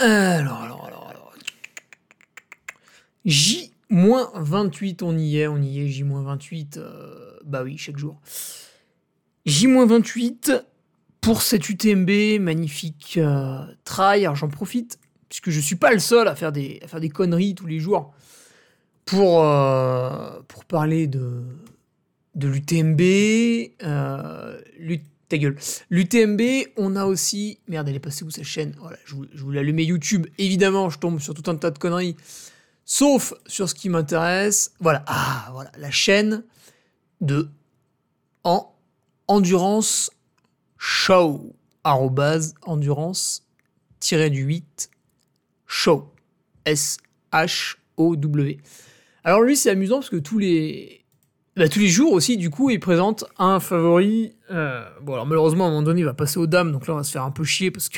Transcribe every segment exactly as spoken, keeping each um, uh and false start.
Alors, alors, alors, alors. J vingt-huit, on y est, on y est, J vingt-huit, euh, bah oui, chaque jour. J vingt-huit pour cette U T M B, magnifique euh, try. Alors j'en profite, puisque je suis pas le seul à faire des, à faire des conneries tous les jours pour, euh, pour parler de, de l'U T M B. Euh, l'U- ta gueule. L'U T M B, on a aussi... Merde, elle est passée où sa chaîne? Voilà, je, voulais- je voulais allumer YouTube. Évidemment, je tombe sur tout un tas de conneries. Sauf sur ce qui m'intéresse. Voilà, ah, voilà, la chaîne de en Endurance Show. Arrobase endurance du huit show. S H O W. Alors lui, c'est amusant parce que tous les... Bah, tous les jours aussi, du coup, il présente un favori. Euh, bon, alors malheureusement, à un moment donné, il va passer aux dames, donc là, on va se faire un peu chier parce que...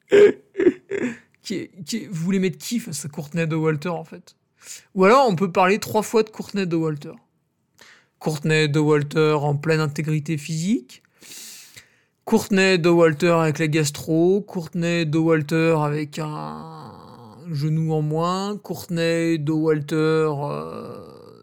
qui, qui, vous voulez mettre qui face à Courtney Dauwalter, en fait? Ou alors, on peut parler trois fois de Courtney Dauwalter. Courtney Dauwalter en pleine intégrité physique. Courtney Dauwalter avec la gastro. Courtney Dauwalter avec un genou en moins. Courtney Dauwalter... Euh...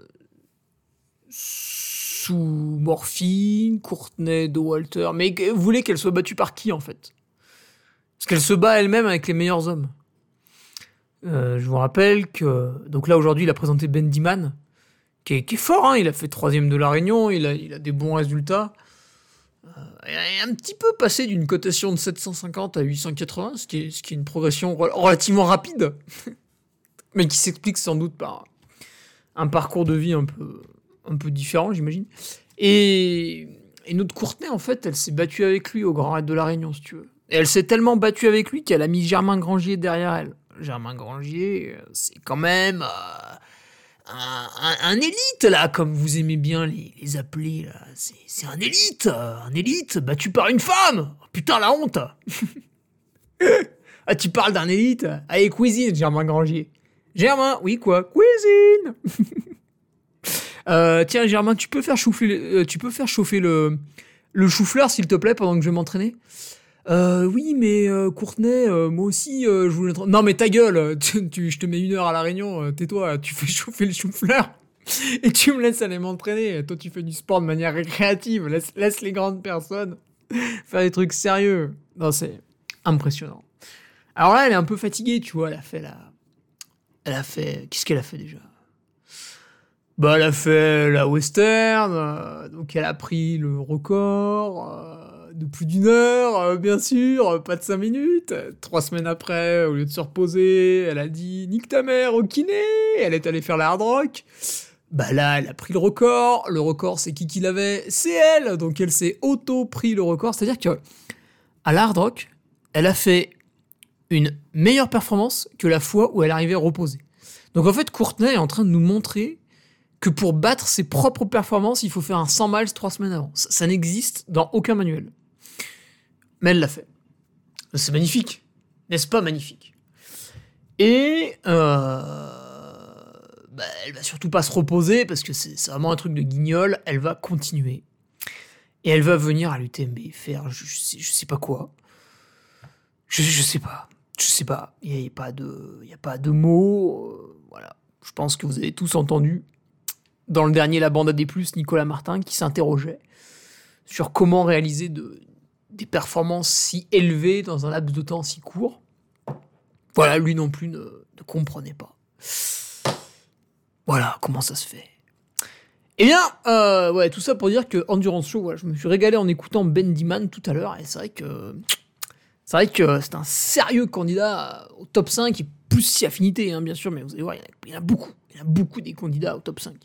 sous morphine, Courtney Dauwalter. Mais vous voulez qu'elle soit battue par qui, en fait? Parce qu'elle se bat elle-même avec les meilleurs hommes. Euh, je vous rappelle que... Donc là, aujourd'hui, il a présenté Ben Diman, qui est, qui est fort, hein. Il a fait troisième de la Réunion, il a, il a des bons résultats. Euh, il est un petit peu passé d'une cotation de sept cent cinquante à huit cent quatre-vingts, ce qui est, ce qui est une progression relativement rapide, mais qui s'explique sans doute par un parcours de vie un peu... un peu différent, j'imagine. Et, et notre Courtney, en fait, elle s'est battue avec lui au Grand Raid de la Réunion, si tu veux. Et elle s'est tellement battue avec lui qu'elle a mis Germain Grangier derrière elle. Germain Grangier, c'est quand même euh, un, un, un élite, là, comme vous aimez bien les, les appeler, là. C'est, c'est un élite, euh, un élite, battu par une femme. Oh, putain, la honte. Ah, tu parles d'un élite? Allez, cuisine, Germain Grangier. Germain, oui, quoi? Cuisine. Euh, tiens, Germain, tu peux faire chauffer, euh, tu peux faire chauffer le, le chou-fleur, s'il te plaît, pendant que je vais m'entraîner? Euh, oui, mais euh, Courtney, euh, moi aussi, euh, je voulais... Non, mais ta gueule, tu, tu, je te mets une heure à la Réunion, euh, tais-toi, tu fais chauffer le chou-fleur et tu me laisses aller m'entraîner. Toi, tu fais du sport de manière récréative, laisse, laisse les grandes personnes faire des trucs sérieux. Non, c'est impressionnant. Alors là, elle est un peu fatiguée, tu vois, elle a fait la... Elle a fait... Qu'est-ce qu'elle a fait, déjà? Bah, elle a fait la western, euh, donc elle a pris le record euh, de plus d'une heure, euh, bien sûr, pas de cinq minutes. Trois semaines après, au lieu de se reposer, elle a dit « Nique ta mère au kiné !» Elle est allée faire la hard rock. Bah là, elle a pris le record. Le record, c'est qui qui l'avait? C'est elle. Donc elle s'est auto-pris le record. C'est-à-dire que à la hard rock, elle a fait une meilleure performance que la fois où elle arrivait reposée. Donc en fait, Courtney est en train de nous montrer que pour battre ses propres performances, il faut faire un cent miles trois semaines avant. Ça, ça n'existe dans aucun manuel. Mais elle l'a fait. C'est magnifique. N'est-ce pas magnifique? Et euh, bah, elle va surtout pas se reposer, parce que c'est, c'est vraiment un truc de guignol. Elle va continuer. Et elle va venir à l'U T M B faire je, je, sais, je sais pas quoi. Je, je sais pas. Je sais pas. Il n'y a, a pas de, il y a pas de mots. Euh, voilà. Je pense que vous avez tous entendu dans le dernier La Bande A D plus, Nicolas Martin, qui s'interrogeait sur comment réaliser de, des performances si élevées dans un laps de temps si court. Voilà, lui non plus ne, ne comprenait pas. Voilà, comment ça se fait. Eh bien, euh, ouais, tout ça pour dire que Endurance Show, voilà, je me suis régalé en écoutant Ben Diman tout à l'heure, et c'est vrai que c'est vrai que c'est un sérieux candidat au top cinq, et plus si affinité, hein, bien sûr, mais vous allez voir, il y en a, il y en a beaucoup. Il y a beaucoup des candidats au top cinq.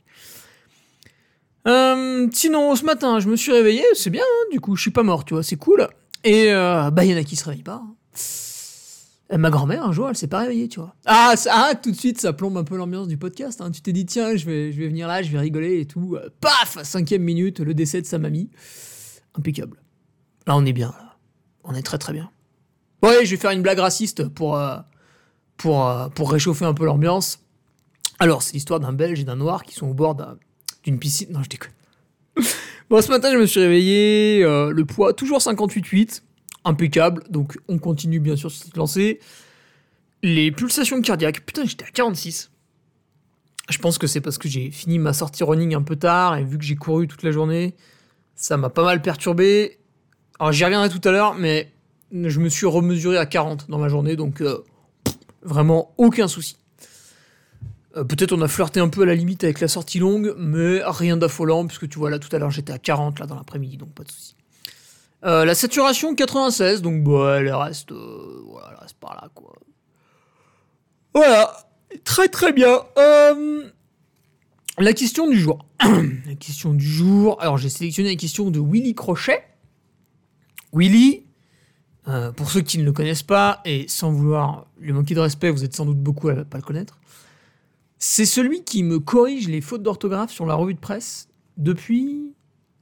Euh, sinon, ce matin, je me suis réveillé, c'est bien, hein, du coup, je suis pas mort, tu vois, c'est cool. Et euh, bah, il y en a qui se réveillent pas. Hein. Ma grand-mère, un jour, elle s'est pas réveillée, tu vois. Ah, ça, ah, tout de suite, ça plombe un peu l'ambiance du podcast. Hein. Tu t'es dit, tiens, je vais, je vais venir là, je vais rigoler et tout. Euh, paf, cinquième minute, le décès de sa mamie. Impeccable. Là, on est bien, là. On est très très bien. Ouais, je vais faire une blague raciste pour, euh, pour, euh, pour réchauffer un peu l'ambiance. Alors, c'est l'histoire d'un Belge et d'un Noir qui sont au bord d'un, d'une piscine. Non, je déconne. Bon, ce matin, je me suis réveillé. Euh, le poids, toujours cinquante-huit virgule huit. Impeccable. Donc, on continue bien sûr sur cette lancée. Les pulsations cardiaques, putain, j'étais à quarante-six. Je pense que c'est parce que j'ai fini ma sortie running un peu tard, et vu que j'ai couru toute la journée, ça m'a pas mal perturbé. Alors j'y reviendrai tout à l'heure, mais je me suis remesuré à quarante dans ma journée, donc euh, vraiment aucun souci. Euh, peut-être on a flirté un peu à la limite avec la sortie longue, mais rien d'affolant, puisque tu vois là tout à l'heure j'étais à quarante là dans l'après-midi, donc pas de souci. Euh, la saturation quatre-vingt-seize, donc bah elle reste, euh, voilà, c'est par là quoi. Voilà, très très bien. Euh, la question du jour. La question du jour. Alors j'ai sélectionné la question de Willy Crochet. Willy, euh, pour ceux qui ne le connaissent pas, et sans vouloir lui manquer de respect, vous êtes sans doute beaucoup à ne pas le connaître, c'est celui qui me corrige les fautes d'orthographe sur la revue de presse depuis...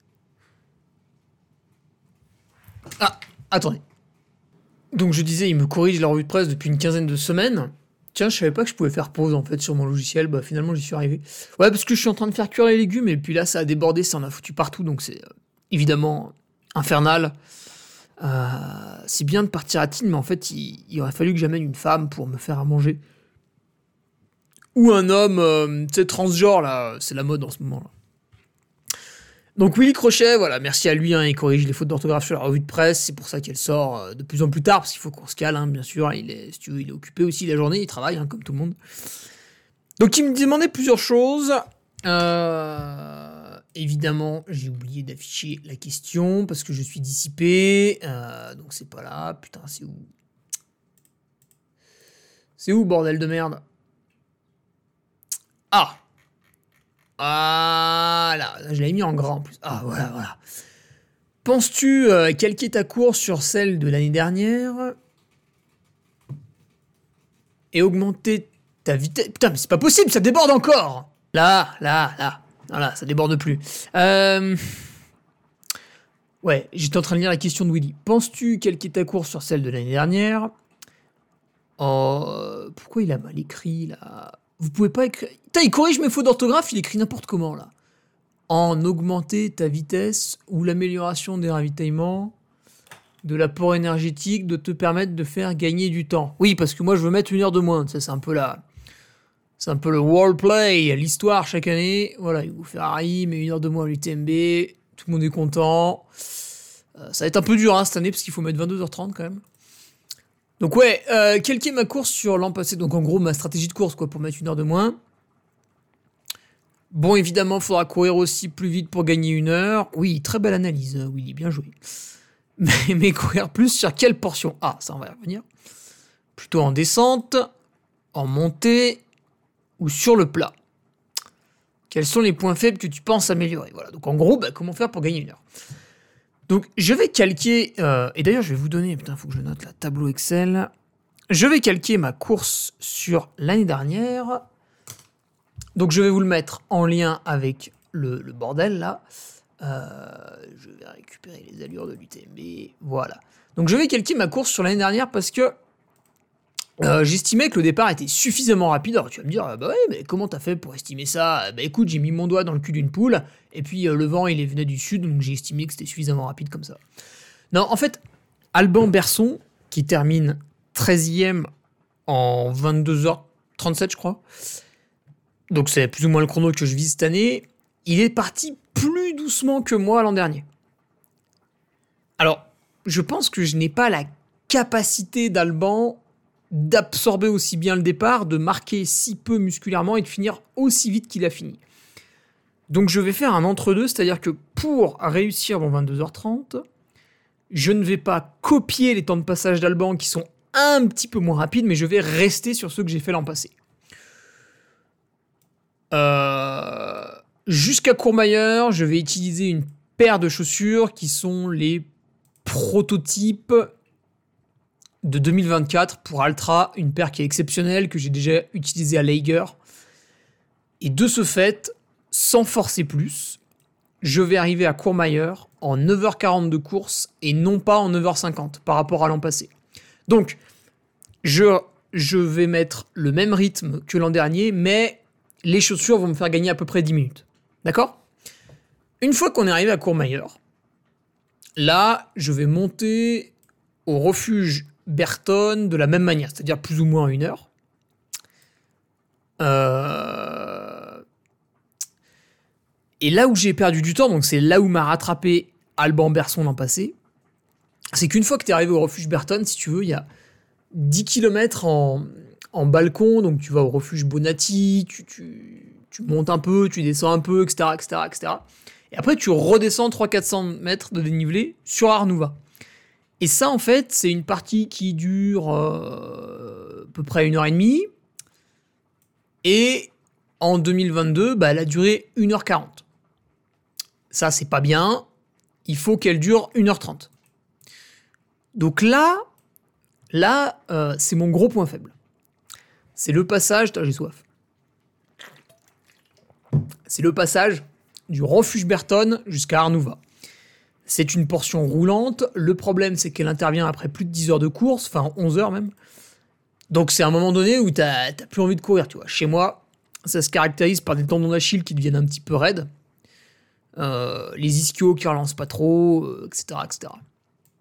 Ah, attendez. Donc je disais, il me corrige la revue de presse depuis une quinzaine de semaines. Tiens, je savais pas que je pouvais faire pause en fait sur mon logiciel, bah finalement j'y suis arrivé. Ouais, parce que je suis en train de faire cuire les légumes et puis là ça a débordé, ça en a foutu partout, donc c'est euh, évidemment infernal. Euh, c'est bien de partir à Tignes, mais en fait il, il aurait fallu que j'amène une femme pour me faire à manger. Ou un homme, euh, tu sais, transgenre là, c'est la mode en ce moment là. Donc Willy Crochet, voilà, merci à lui, hein, il corrige les fautes d'orthographe sur la revue de presse, c'est pour ça qu'elle sort euh, de plus en plus tard, parce qu'il faut qu'on se cale, hein, bien sûr, il est, si tu veux, il est occupé aussi la journée, il travaille, hein, comme tout le monde. Donc il me demandait plusieurs choses, euh, évidemment, j'ai oublié d'afficher la question, parce que je suis dissipé, euh, donc c'est pas là, putain, c'est où? C'est où, bordel de merde? Ah! Voilà, je l'avais mis en grand en plus. Ah, voilà, voilà. Penses-tu euh, calquer ta course sur celle de l'année dernière et augmenter ta vitesse? Putain, mais c'est pas possible, ça déborde encore. Là, là, là. Voilà, ça déborde plus. Euh... Ouais, j'étais en train de lire la question de Willy. Penses-tu calquer ta course sur celle de l'année dernière? Oh, pourquoi il a mal écrit, là? Vous pouvez pas écrire... Putain, il corrige mes fautes d'orthographe, il écrit n'importe comment, là. En augmenter ta vitesse ou l'amélioration des ravitaillements, de l'apport énergétique, de te permettre de faire gagner du temps. Oui, parce que moi, je veux mettre une heure de moins. Ça, c'est un peu la... C'est un peu le roleplay, l'histoire chaque année. Voilà, il vous Ferrari, mais une heure de moins à l'U T M B. Tout le monde est content. Euh, ça va être un peu dur, hein, cette année, parce qu'il faut mettre vingt-deux heures trente, quand même. Donc ouais, euh, calquer ma course sur l'an passé, donc en gros ma stratégie de course quoi, pour mettre une heure de moins. Bon, évidemment, il faudra courir aussi plus vite pour gagner une heure. Oui, très belle analyse, Willy, bien joué. Mais, mais courir plus sur quelle portion? Ah, ça on va y revenir. Plutôt en descente, en montée ou sur le plat. Quels sont les points faibles que tu penses améliorer? Voilà, donc en gros, bah, comment faire pour gagner une heure? Donc, je vais calquer... Euh, et d'ailleurs, je vais vous donner... Putain, il faut que je note la tableau Excel. Je vais calquer ma course sur l'année dernière. Donc, je vais vous le mettre en lien avec le, le bordel, là. Euh, je vais récupérer les allures de l'U T M B. Voilà. Donc, je vais calquer ma course sur l'année dernière parce que euh, j'estimais que le départ était suffisamment rapide. Alors, tu vas me dire, bah ouais, mais comment t'as fait pour estimer ça? Bah écoute, j'ai mis mon doigt dans le cul d'une poule, et puis euh, le vent, il est venu du sud, donc j'ai estimé que c'était suffisamment rapide comme ça. Non, en fait, Alban Berson, qui termine treizième en vingt-deux heures trente-sept, je crois, donc c'est plus ou moins le chrono que je vise cette année, il est parti plus doucement que moi l'an dernier. Alors, je pense que je n'ai pas la capacité d'Alban d'absorber aussi bien le départ, de marquer si peu musculairement et de finir aussi vite qu'il a fini. Donc je vais faire un entre-deux, c'est-à-dire que pour réussir mon vingt-deux heures trente, je ne vais pas copier les temps de passage d'Alban qui sont un petit peu moins rapides, mais je vais rester sur ceux que j'ai fait l'an passé. Euh, jusqu'à Courmayeur, je vais utiliser une paire de chaussures qui sont les prototypes de deux mille vingt-quatre pour Altra, une paire qui est exceptionnelle, que j'ai déjà utilisée à Lager. Et de ce fait, sans forcer plus, je vais arriver à Courmayeur en neuf heures quarante de course et non pas en neuf heures cinquante par rapport à l'an passé. Donc, je, je vais mettre le même rythme que l'an dernier, mais les chaussures vont me faire gagner à peu près dix minutes. D'accord ? Une fois qu'on est arrivé à Courmayeur, là, je vais monter au refuge Berton de la même manière, c'est-à-dire plus ou moins à une heure. Euh... Et là où j'ai perdu du temps, donc c'est là où m'a rattrapé Alban Berson l'an passé, c'est qu'une fois que tu es arrivé au refuge Berton, si tu veux, il y a dix kilomètres en, en balcon, donc tu vas au refuge Bonatti, tu, tu, tu montes un peu, tu descends un peu, et cetera, et cetera, et cetera. Et après, tu redescends trois cents à quatre cents mètres de dénivelé sur Arnouva. Et ça, en fait, c'est une partie qui dure euh, à peu près une heure et demie. Et en deux mille vingt-deux, bah, elle a duré une heure quarante. Ça, c'est pas bien. Il faut qu'elle dure une heure trente. Donc là, là euh, c'est mon gros point faible. C'est le passage... Attends, j'ai soif. C'est le passage du refuge Berton jusqu'à Arnouva. C'est une portion roulante. Le problème, c'est qu'elle intervient après plus de dix heures de course, enfin onze heures même. Donc c'est un moment donné où t'as, t'as plus envie de courir, tu vois. Chez moi, ça se caractérise par des tendons d'Achille qui deviennent un petit peu raides, euh, les ischios qui relancent pas trop, euh, et cetera, et cetera. D'accord ?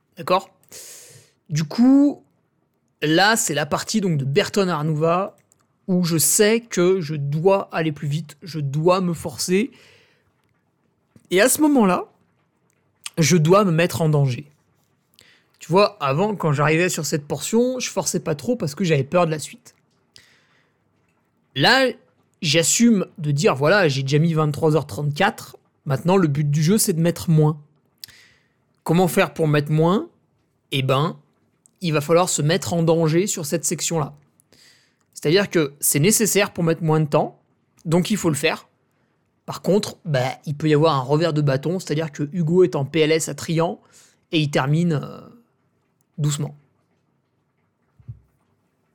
Du coup, là, c'est la partie donc de Berton à Arnouva où je sais que je dois aller plus vite, je dois me forcer. Et à ce moment-là, je dois me mettre en danger. Tu vois, avant, quand j'arrivais sur cette portion, je forçais pas trop parce que j'avais peur de la suite. Là, j'assume de dire, voilà, j'ai déjà mis vingt-trois heures trente-quatre, maintenant le but du jeu, c'est de mettre moins. Comment faire pour mettre moins ? Eh ben, il va falloir se mettre en danger sur cette section-là. C'est-à-dire que c'est nécessaire pour mettre moins de temps, donc il faut le faire. Par contre, bah, il peut y avoir un revers de bâton, c'est-à-dire que Hugo est en P L S à Trian et il termine euh, doucement. D'accord ?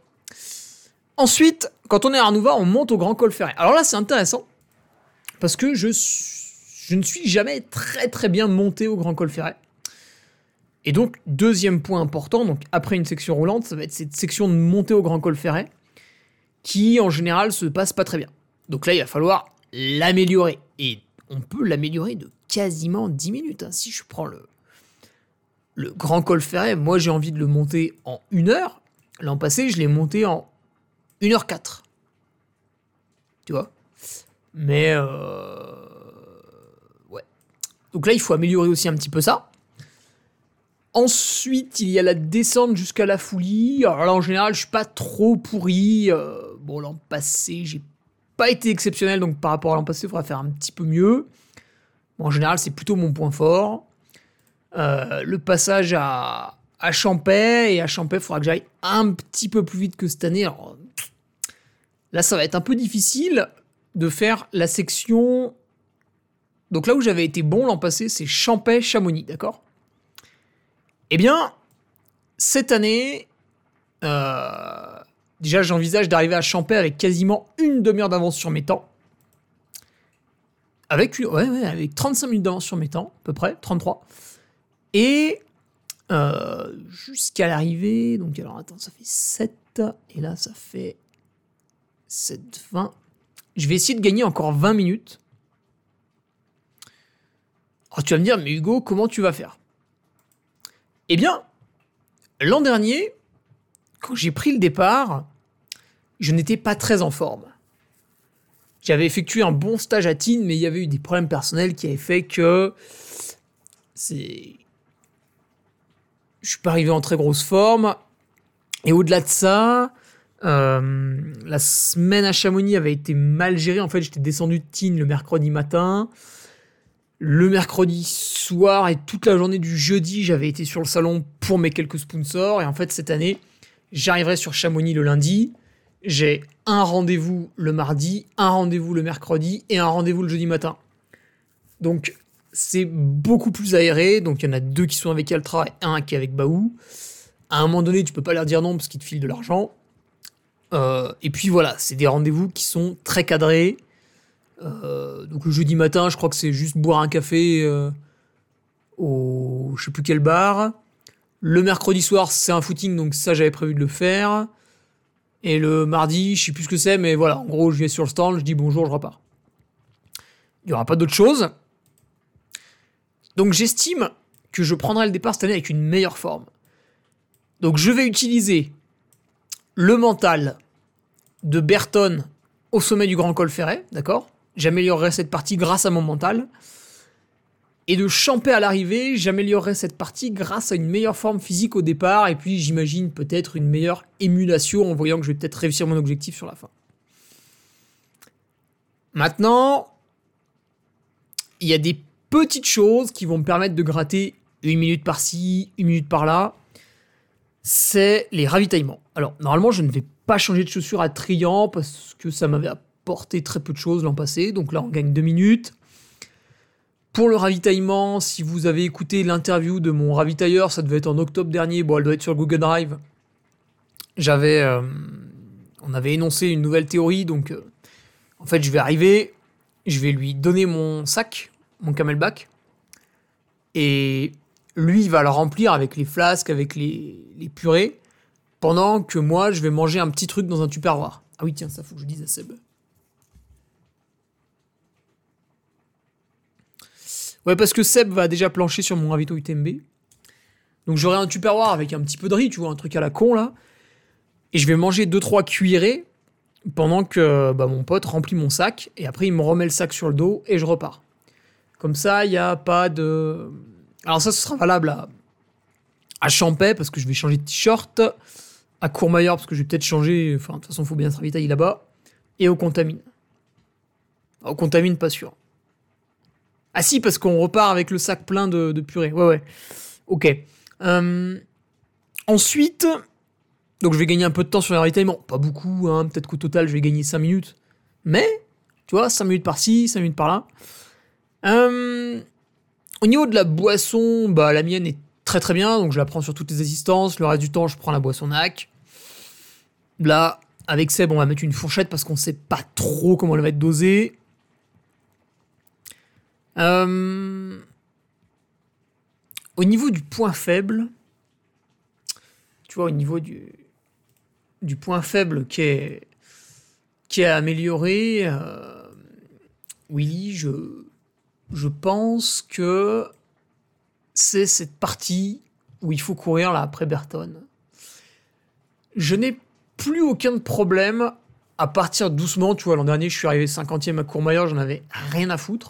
Ensuite, quand on est à Arnouva, on monte au Grand Col Ferret. Alors là, c'est intéressant, parce que je, je ne suis jamais très très bien monté au Grand Col Ferret. Et donc, deuxième point important, donc après une section roulante, ça va être cette section de montée au Grand Col Ferret, qui en général se passe pas très bien. Donc là, il va falloir l'améliorer. Et on peut l'améliorer de quasiment dix minutes. Hein. Si je prends le, le Grand Col Ferret, moi j'ai envie de le monter en une heure. L'an passé, je l'ai monté en une heure quatre. Tu vois ? Mais euh... ouais. Donc là, il faut améliorer aussi un petit peu ça. Ensuite, il y a la descente jusqu'à la Foulie. Alors là, en général, je suis pas trop pourri. Euh, bon, l'an passé, j'ai pas été exceptionnel, donc par rapport à l'an passé, il faudra faire un petit peu mieux. Bon, en général, c'est plutôt mon point fort. Euh, le passage à, à Champais, et à Champais, il faudra que j'aille un petit peu plus vite que cette année. Alors, là, ça va être un peu difficile de faire la section... Donc là où j'avais été bon l'an passé, c'est Champais-Chamonix, d'accord ? Eh bien, cette année, euh, déjà j'envisage d'arriver à Champais avec quasiment une demi-heure d'avance sur mes temps. Avec, une, ouais, ouais, avec trente-cinq minutes d'avance sur mes temps, à peu près, trente-trois. Et euh, jusqu'à l'arrivée, donc alors attends, ça fait sept, et là ça fait sept, vingt. Je vais essayer de gagner encore vingt minutes. Alors tu vas me dire, mais Hugo, comment tu vas faire ? Eh bien, l'an dernier, quand j'ai pris le départ, je n'étais pas très en forme. J'avais effectué un bon stage à Tignes, mais il y avait eu des problèmes personnels qui avaient fait que c'est... je suis pas arrivé en très grosse forme. Et au-delà de ça, euh, la semaine à Chamonix avait été mal gérée. En fait, j'étais descendu de Tignes le mercredi matin. Le mercredi soir et toute la journée du jeudi, j'avais été sur le salon pour mes quelques sponsors. Et en fait, cette année, j'arriverai sur Chamonix le lundi. J'ai un rendez-vous le mardi, un rendez-vous le mercredi et un rendez-vous le jeudi matin. Donc, c'est beaucoup plus aéré. Donc, il y en a deux qui sont avec Altra et un qui est avec Baou. À un moment donné, tu peux pas leur dire non parce qu'ils te filent de l'argent. Euh, et puis voilà, c'est des rendez-vous qui sont très cadrés. Euh, donc le jeudi matin, je crois que c'est juste boire un café euh, au je sais plus quel bar. Le mercredi soir, c'est un footing, donc ça j'avais prévu de le faire. Et le mardi, je sais plus ce que c'est, mais voilà, en gros, je vais sur le stand, je dis bonjour, je repars. Il y aura pas d'autre chose. Donc j'estime que je prendrai le départ cette année avec une meilleure forme. Donc je vais utiliser le mental de Berton au sommet du Grand Col Ferret, d'accord ? J'améliorerai cette partie grâce à mon mental. Et de Champey à l'arrivée, j'améliorerai cette partie grâce à une meilleure forme physique au départ, et puis j'imagine peut-être une meilleure émulation en voyant que je vais peut-être réussir mon objectif sur la fin. Maintenant, il y a des petites choses qui vont me permettre de gratter une minute par-ci, une minute par-là. C'est les ravitaillements. Alors, normalement, je ne vais pas changer de chaussures à Trian parce que ça m'avait apporté très peu de choses l'an passé. Donc là, on gagne deux minutes. Pour le ravitaillement, si vous avez écouté l'interview de mon ravitailleur, ça devait être en octobre dernier. Bon, elle doit être sur Google Drive. J'avais... Euh, on avait énoncé une nouvelle théorie, donc... Euh, en fait, je vais arriver, je vais lui donner mon sac, mon camelback, et lui, il va le remplir avec les flasques, avec les, les purées, pendant que moi, je vais manger un petit truc dans un tupperware. Ah oui, tiens, ça faut que je dise à Seb. Ouais, parce que Seb va déjà plancher sur mon ravito U T M B. Donc j'aurai un tupperware avec un petit peu de riz, tu vois, un truc à la con, là. Et je vais manger deux trois cuillerées, pendant que bah, mon pote remplit mon sac, et après il me remet le sac sur le dos, et je repars. Comme ça, il n'y a pas de... Alors ça, ce sera valable à, à Champey, parce que je vais changer de t-shirt, à Courmayeur, parce que je vais peut-être changer... Enfin, de toute façon, il faut bien se ravitailler là-bas, et au Contamine. Au Contamine, pas sûr. Ah si, parce qu'on repart avec le sac plein de, de purée. Ouais, ouais. Ok. Euh... Ensuite... Donc je vais gagner un peu de temps sur les ravitaillements. Pas beaucoup, hein. Peut-être qu'au total, je vais gagner cinq minutes. Mais, tu vois, cinq minutes par-ci, cinq minutes par-là. Euh, au niveau de la boisson, bah, la mienne est très très bien. Donc je la prends sur toutes les assistances. Le reste du temps, je prends la boisson N A C. Là, avec Seb, on va mettre une fourchette parce qu'on sait pas trop comment elle va être dosée. Euh, au niveau du point faible, tu vois, au niveau du... du point faible qui est, qui est amélioré, euh, Willy, je, je pense que c'est cette partie où il faut courir là après Berton. Je n'ai plus aucun problème à partir doucement. Tu vois, l'an dernier, je suis arrivé cinquantième à Courmayeur, j'en avais rien à foutre.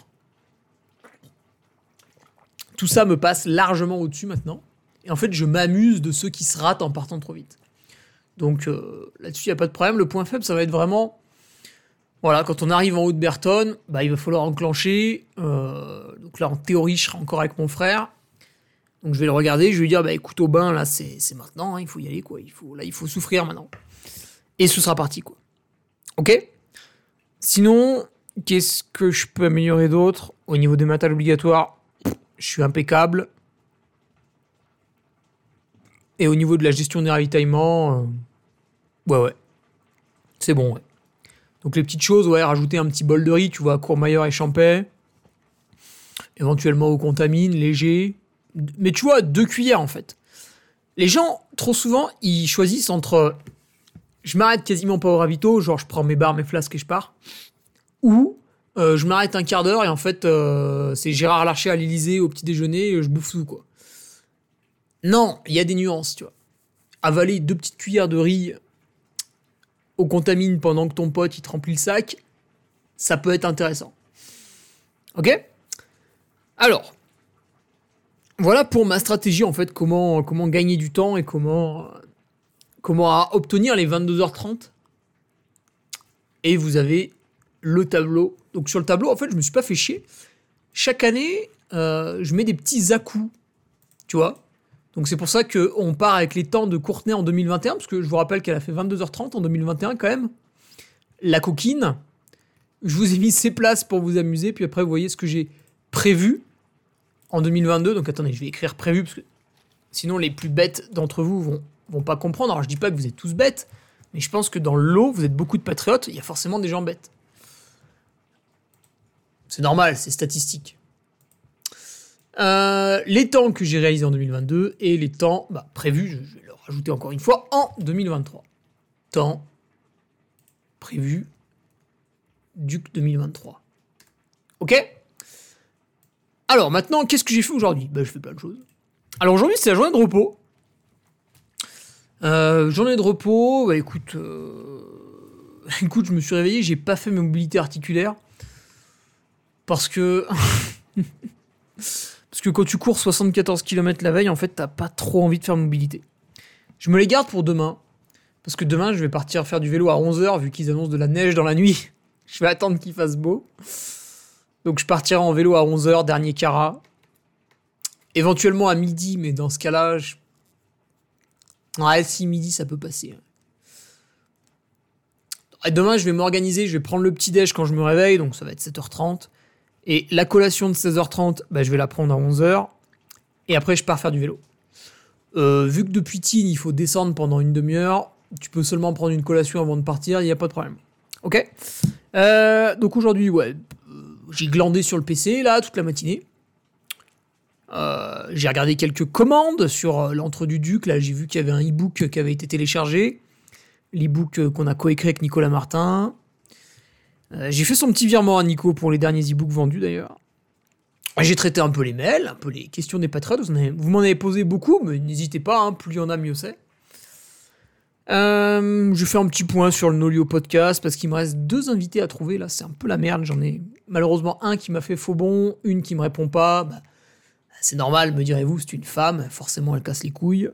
Tout ça me passe largement au-dessus maintenant. Et en fait, je m'amuse de ceux qui se ratent en partant trop vite. Donc euh, là-dessus, il n'y a pas de problème. Le point faible, ça va être vraiment... Voilà, quand on arrive en haut de Berton, bah, il va falloir enclencher. Euh, donc là, en théorie, je serai encore avec mon frère. Donc je vais le regarder, je vais lui dire, bah, écoute, au bain, là, c'est, c'est maintenant, hein, il faut y aller, quoi. Il faut, là, il faut souffrir maintenant. Et ce sera parti, quoi. Ok ? Sinon, qu'est-ce que je peux améliorer d'autre ? Au niveau des matériels obligatoires, je suis impeccable. Et au niveau de la gestion des ravitaillements, euh, ouais, ouais. C'est bon, ouais. Donc les petites choses, ouais, rajouter un petit bol de riz, tu vois, Courmayeur et Champey. Éventuellement au Contamine, léger. Mais tu vois, deux cuillères, en fait. Les gens, trop souvent, ils choisissent entre... Je m'arrête quasiment pas au ravito, genre je prends mes barres, mes flasques et je pars. Ou euh, je m'arrête un quart d'heure et en fait, euh, c'est Gérard Larcher à l'Élysée au petit déjeuner, et je bouffe tout, quoi. Non, il y a des nuances, tu vois. Avaler deux petites cuillères de riz au Contamine pendant que ton pote il te remplit le sac, ça peut être intéressant. Ok ? Alors, voilà pour ma stratégie en fait, comment, comment gagner du temps et comment, comment obtenir les vingt-deux heures trente. Et vous avez le tableau. Donc sur le tableau, en fait, je me suis pas fait chier. Chaque année, euh, je mets des petits à-coups, tu vois. Donc c'est pour ça qu'on part avec les temps de Courtenay en deux mille vingt et un, parce que je vous rappelle qu'elle a fait vingt-deux heures trente en deux mille vingt et un quand même. La coquine. Je vous ai mis ses places pour vous amuser, puis après vous voyez ce que j'ai prévu en deux mille vingt-deux. Donc attendez, je vais écrire prévu, parce que sinon les plus bêtes d'entre vous vont, vont pas comprendre. Alors je dis pas que vous êtes tous bêtes, mais je pense que dans le lot, vous êtes beaucoup de patriotes, il y a forcément des gens bêtes. C'est normal, c'est statistique. Euh, les temps que j'ai réalisés en deux mille vingt-deux et les temps bah, prévus, je, je vais le rajouter encore une fois, en deux mille vingt-trois. Temps prévu du deux mille vingt-trois. Ok ? Alors maintenant, qu'est-ce que j'ai fait aujourd'hui ? Ben, je fais plein de choses. Alors aujourd'hui, c'est la journée de repos. Euh, journée de repos, bah écoute, euh... écoute, je me suis réveillé, j'ai pas fait mes mobilités articulaires parce que parce que quand tu cours soixante-quatorze kilomètres la veille, en fait, t'as pas trop envie de faire mobilité. Je me les garde pour demain parce que demain, je vais partir faire du vélo à onze heures vu qu'ils annoncent de la neige dans la nuit. Je vais attendre qu'il fasse beau. Donc je partirai en vélo à onze heures, dernier carat. Éventuellement à midi, mais dans ce cas-là, je... ouais, si midi, ça peut passer. Et demain, je vais m'organiser, je vais prendre le petit-déj quand je me réveille, donc ça va être sept heures trente. Et la collation de seize heures trente, bah, je vais la prendre à onze heures. Et après, je pars faire du vélo. Euh, vu que depuis Tignes, il faut descendre pendant une demi-heure, tu peux seulement prendre une collation avant de partir, il n'y a pas de problème. Ok. euh, Donc aujourd'hui, ouais, j'ai glandé sur le P C, là, toute la matinée. Euh, j'ai regardé quelques commandes sur l'Entre du Duc. Là, j'ai vu qu'il y avait un e-book qui avait été téléchargé. L'e-book qu'on a coécrit avec Nicolas Martin. Euh, j'ai fait son petit virement à Nico pour les derniers e-books vendus, d'ailleurs. J'ai traité un peu les mails, un peu les questions des patriotes. Vous, avez, vous m'en avez posé beaucoup, mais n'hésitez pas, hein, plus il y en a, mieux c'est. Euh, je fais un petit point sur le Nolio Podcast parce qu'il me reste deux invités à trouver. Là, c'est un peu la merde. J'en ai malheureusement un qui m'a fait faux bon, une qui me répond pas. Bah, c'est normal, me direz-vous, c'est une femme. Forcément, elle casse les couilles.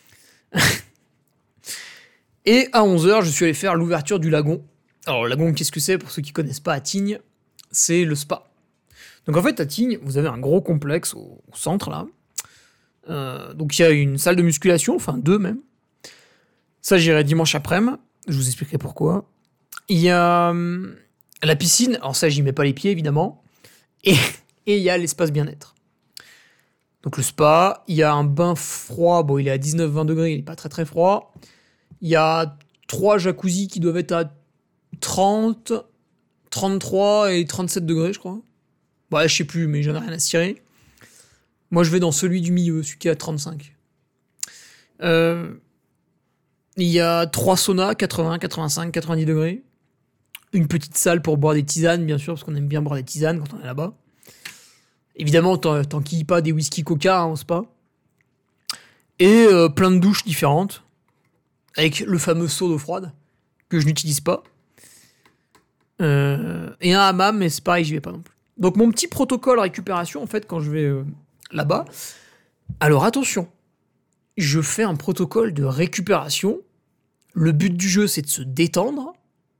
Et à onze heures, je suis allé faire l'ouverture du Lagon. Alors, le Lagon, qu'est-ce que c'est pour ceux qui connaissent pas à Tignes? C'est le spa. Donc en fait, à Tignes, vous avez un gros complexe au, au centre, là. Euh, donc il y a une salle de musculation, enfin deux même. Ça, j'irai dimanche après-midi. Je vous expliquerai pourquoi. Il y a hum, la piscine. Alors ça, j'y mets pas les pieds, évidemment. Et et il y a l'espace bien-être. Donc le spa, il y a un bain froid. Bon, il est à dix-neuf vingt degrés, il est pas très très froid. Il y a trois jacuzzis qui doivent être à trente, trente-trois et trente-sept degrés, je crois. Bah, je sais plus, mais j'en ai rien à cirer. Moi, je vais dans celui du milieu, celui qui est à trente-cinq. Euh, il y a trois saunas, quatre-vingts, quatre-vingt-cinq, quatre-vingt-dix degrés. Une petite salle pour boire des tisanes, bien sûr, parce qu'on aime bien boire des tisanes quand on est là-bas. Évidemment, t'en, t'enquilles pas des whisky coca, hein, au spa. Et euh, plein de douches différentes. Avec le fameux seau d'eau froide, que je n'utilise pas. Euh, et un hammam, mais c'est pareil, j'y vais pas non plus. Donc mon petit protocole récupération, en fait, quand je vais euh, là-bas... Alors attention, je fais un protocole de récupération. Le but du jeu, c'est de se détendre.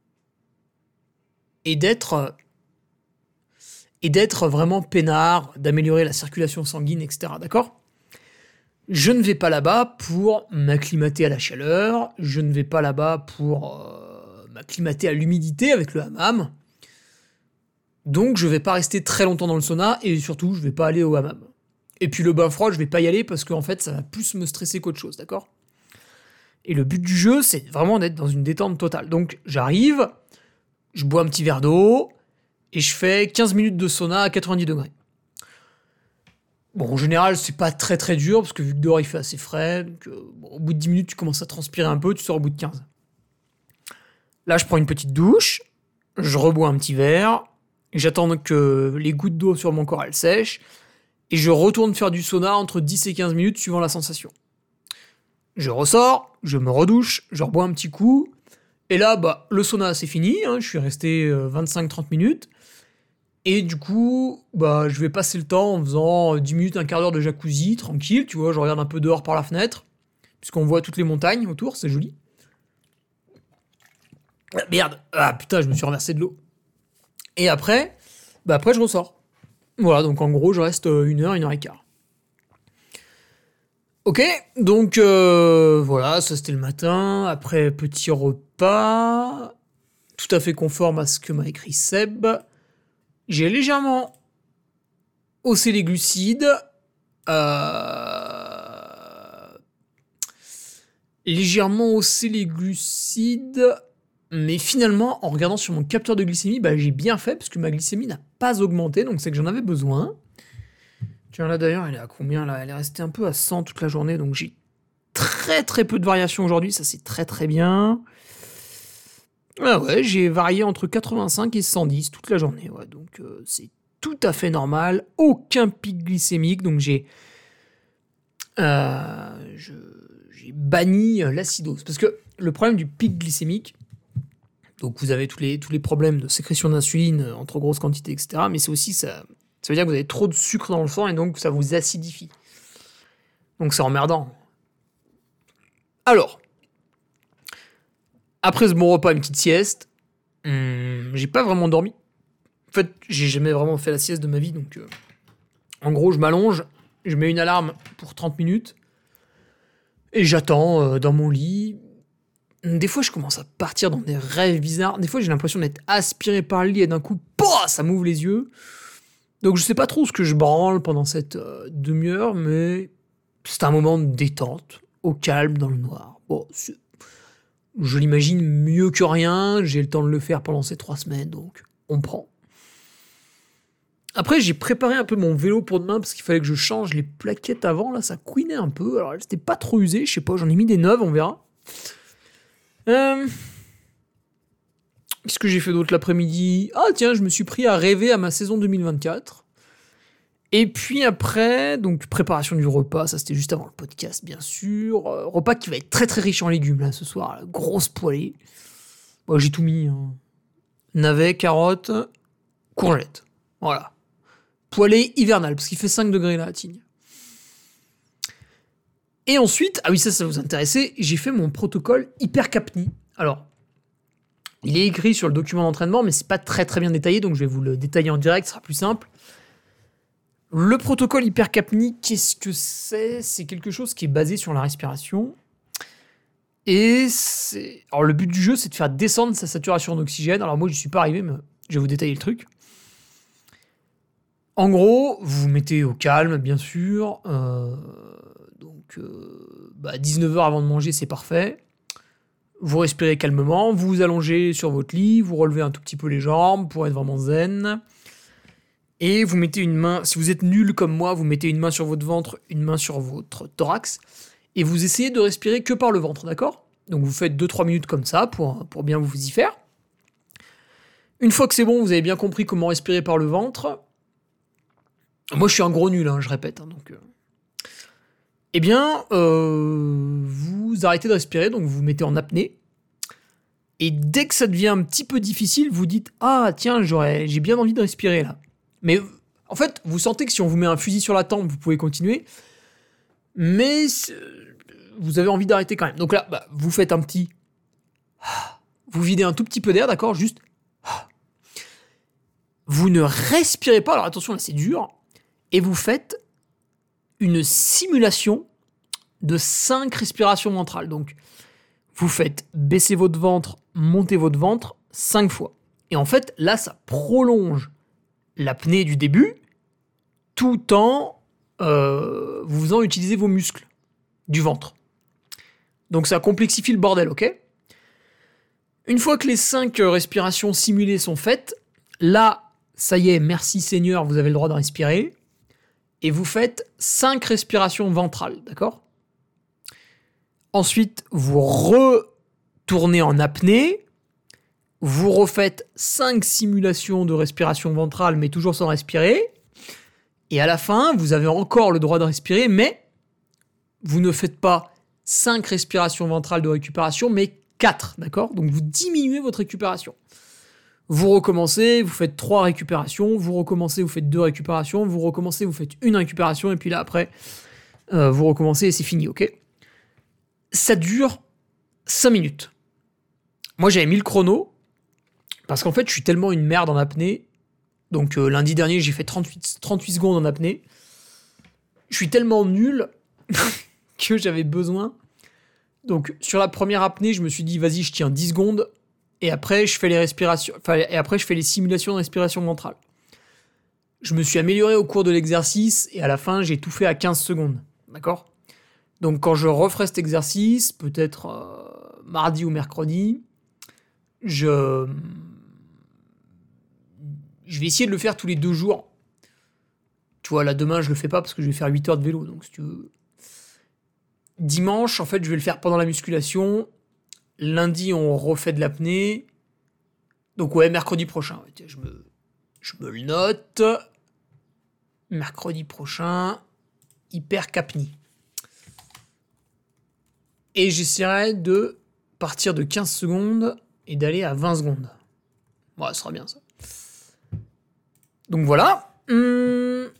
Et d'être... Euh, et d'être vraiment peinard, d'améliorer la circulation sanguine, et cetera. D'accord ? Je ne vais pas là-bas pour m'acclimater à la chaleur. Je ne vais pas là-bas pour euh, m'acclimater à l'humidité avec le hammam. Donc je vais pas rester très longtemps dans le sauna et surtout je vais pas aller au hammam. Et puis le bain froid, je vais pas y aller parce qu'en fait ça va plus me stresser qu'autre chose, d'accord ? Et le but du jeu, c'est vraiment d'être dans une détente totale. Donc j'arrive, je bois un petit verre d'eau et je fais quinze minutes de sauna à quatre-vingt-dix degrés. Bon, en général, c'est pas très très dur parce que vu que dehors il fait assez frais, donc euh, bon, au bout de dix minutes, tu commences à transpirer un peu, tu sors au bout de quinze. Là, je prends une petite douche, je rebois un petit verre, j'attends que les gouttes d'eau sur mon corps elles sèchent et je retourne faire du sauna entre dix et quinze minutes suivant la sensation. Je ressors, je me redouche, je rebois un petit coup et là, bah, le sauna c'est fini, hein, je suis resté euh, vingt-cinq à trente minutes. Et du coup, bah, je vais passer le temps en faisant dix minutes, un quart d'heure de jacuzzi, tranquille, tu vois, je regarde un peu dehors par la fenêtre, puisqu'on voit toutes les montagnes autour, c'est joli. Ah, merde, ah putain, je me suis renversé de l'eau. Et après, bah après je ressors. Voilà, donc en gros, je reste une heure, une heure et quart. Ok, donc euh, voilà, ça c'était le matin. Après, petit repas, tout à fait conforme à ce que m'a écrit Seb. J'ai légèrement haussé les glucides. Euh... Légèrement haussé les glucides. Mais finalement, en regardant sur mon capteur de glycémie, bah, j'ai bien fait parce que ma glycémie n'a pas augmenté. Donc c'est que j'en avais besoin. Tiens, là d'ailleurs, elle est à combien là ? Elle est restée un peu à cent toute la journée. Donc j'ai très très peu de variations aujourd'hui. Ça c'est très très bien. Ah ouais, j'ai varié entre quatre-vingt-cinq et cent dix toute la journée, ouais, donc euh, c'est tout à fait normal, aucun pic glycémique, donc j'ai, euh, je, j'ai banni l'acidose. Parce que le problème du pic glycémique, donc vous avez tous les, tous les problèmes de sécrétion d'insuline en trop grosse quantité, et cetera. Mais c'est aussi, ça, ça veut dire que vous avez trop de sucre dans le sang et donc ça vous acidifie. Donc c'est emmerdant. Alors, après ce bon repas, une petite sieste, hum, j'ai pas vraiment dormi. En fait, j'ai jamais vraiment fait la sieste de ma vie, donc euh, en gros, je m'allonge, je mets une alarme pour trente minutes, et j'attends euh, dans mon lit. Des fois, je commence à partir dans des rêves bizarres. Des fois, j'ai l'impression d'être aspiré par le lit et d'un coup, pouah, ça m'ouvre les yeux. Donc, je sais pas trop ce que je branle pendant cette euh, demi-heure, mais c'est un moment de détente, au calme, dans le noir. Bon, c'est... je l'imagine mieux que rien. J'ai le temps de le faire pendant ces trois semaines, donc on prend. Après, j'ai préparé un peu mon vélo pour demain parce qu'il fallait que je change les plaquettes avant. Là, ça couinait un peu. Alors, elles n'étaient pas trop usées. Je sais pas, j'en ai mis des neuves, on verra. Euh... Qu'est-ce que j'ai fait d'autre l'après-midi ? Ah tiens, je me suis pris à rêver à ma saison deux mille vingt-quatre. Et puis après, donc préparation du repas, ça c'était juste avant le podcast bien sûr. Euh, repas qui va être très très riche en légumes là ce soir, là, grosse poêlée. Bon, j'ai tout mis. Hein. Navets, carottes, courgettes. Voilà. Poêlée hivernale, parce qu'il fait cinq degrés là à Tignes. Et ensuite, ah oui, ça, ça vous intéressait, j'ai fait mon protocole hypercapnie. Alors, il est écrit sur le document d'entraînement, mais c'est pas très très bien détaillé, donc je vais vous le détailler en direct, ce sera plus simple. Le protocole hypercapnie, qu'est-ce que c'est ? C'est quelque chose qui est basé sur la respiration. Et c'est... Alors, le but du jeu, c'est de faire descendre sa saturation d'oxygène. Alors, moi, je suis pas arrivé, mais je vais vous détailler le truc. En gros, vous vous mettez au calme, bien sûr. Euh... Donc, euh, bah, dix-neuf heures avant de manger, c'est parfait. Vous respirez calmement, vous vous allongez sur votre lit, vous relevez un tout petit peu les jambes pour être vraiment zen. Et vous mettez une main, si vous êtes nul comme moi, vous mettez une main sur votre ventre, une main sur votre thorax. Et vous essayez de respirer que par le ventre, d'accord ? Donc vous faites deux trois minutes comme ça pour, pour bien vous y faire. Une fois que c'est bon, vous avez bien compris comment respirer par le ventre. Moi, je suis un gros nul, hein, je répète. Hein, donc... Euh... Eh bien, euh, vous arrêtez de respirer, donc vous vous mettez en apnée. Et dès que ça devient un petit peu difficile, vous dites « Ah, tiens, j'aurais, j'ai bien envie de respirer, là. » Mais en fait, vous sentez que si on vous met un fusil sur la tempe, vous pouvez continuer. Mais vous avez envie d'arrêter quand même. Donc là, bah, vous faites un petit... Vous videz un tout petit peu d'air, d'accord ? Juste... Vous ne respirez pas, alors attention, là, c'est dur. Et vous faites... une simulation de cinq respirations ventrales. Donc, vous faites baisser votre ventre, monter votre ventre cinq fois. Et en fait, là, ça prolonge l'apnée du début, tout en euh, vous faisant utiliser vos muscles du ventre. Donc, ça complexifie le bordel, ok ? Une fois que les cinq respirations simulées sont faites, là, ça y est, merci Seigneur, vous avez le droit de respirer. Et vous faites cinq respirations ventrales, d'accord ? Ensuite, vous retournez en apnée, vous refaites cinq simulations de respiration ventrale, mais toujours sans respirer, et à la fin, vous avez encore le droit de respirer, mais vous ne faites pas cinq respirations ventrales de récupération, mais quatre, d'accord ? Donc vous diminuez votre récupération. Vous recommencez, vous faites trois récupérations, vous recommencez, vous faites deux récupérations, vous recommencez, vous faites une récupération, et puis là, après, euh, vous recommencez et c'est fini, ok ? Ça dure cinq minutes. Moi, j'avais mis le chrono, parce qu'en fait, je suis tellement une merde en apnée. Donc, euh, lundi dernier, j'ai fait trente-huit, trente-huit secondes en apnée. Je suis tellement nul que j'avais besoin. Donc, sur la première apnée, je me suis dit, vas-y, je tiens dix secondes. Et après, je fais les respirations, enfin, et après, je fais les simulations de respiration ventrale. Je me suis amélioré au cours de l'exercice et à la fin, j'ai tout fait à quinze secondes. D'accord ? Donc, quand je referai cet exercice, peut-être euh, mardi ou mercredi, je... je vais essayer de le faire tous les deux jours. Tu vois, là, demain, je le fais pas parce que je vais faire huit heures de vélo. Donc, si tu veux... Dimanche, en fait, je vais le faire pendant la musculation. Lundi, on refait de l'apnée. Donc ouais, mercredi prochain. Je me, je me le note. Mercredi prochain, hypercapnie. Et j'essaierai de partir de quinze secondes et d'aller à vingt secondes. Ouais, ça sera bien ça. Donc voilà. Hum...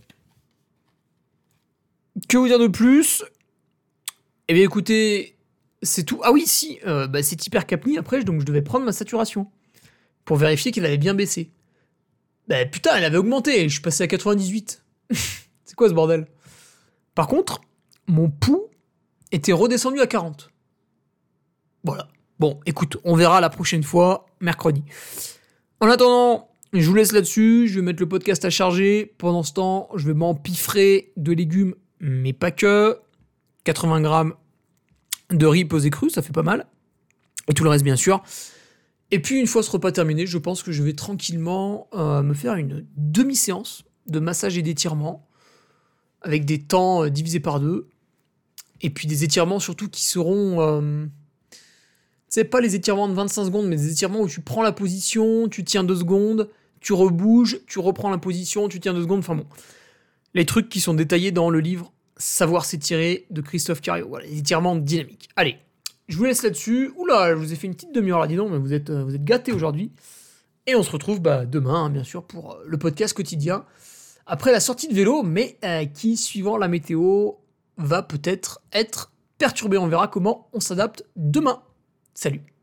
Que vous dire de plus ? Eh bien écoutez, c'est tout. Ah oui, si, euh, bah, c'est hypercapnie après, donc je devais prendre ma saturation pour vérifier qu'elle avait bien baissé. Bah putain, elle avait augmenté, je suis passé à quatre-vingt-dix-huit. C'est quoi ce bordel ? Par contre, mon pouls était redescendu à quarante. Voilà. Bon, écoute, on verra la prochaine fois, mercredi. En attendant, je vous laisse là-dessus, je vais mettre le podcast à charger. Pendant ce temps, je vais m'empiffrer de légumes, mais pas que. quatre-vingts grammes de riz posé cru, ça fait pas mal. Et tout le reste, bien sûr. Et puis, une fois ce repas terminé, je pense que je vais tranquillement euh, me faire une demi-séance de massage et d'étirement, avec des temps euh, divisés par deux. Et puis des étirements surtout qui seront... Euh, c'est pas les étirements de vingt-cinq secondes, mais des étirements où tu prends la position, tu tiens deux secondes, tu rebouges, tu reprends la position, tu tiens deux secondes, enfin bon. Les trucs qui sont détaillés dans le livre Savoir s'étirer de Christophe Cario. Voilà, les étirements dynamiques. Allez, je vous laisse là-dessus. Oula, je vous ai fait une petite demi-heure là, dis donc, mais vous êtes, vous êtes gâtés aujourd'hui. Et on se retrouve bah, demain, hein, bien sûr, pour euh, le podcast quotidien. Après la sortie de vélo, mais euh, qui, suivant la météo, va peut-être être perturbé. On verra comment on s'adapte demain. Salut.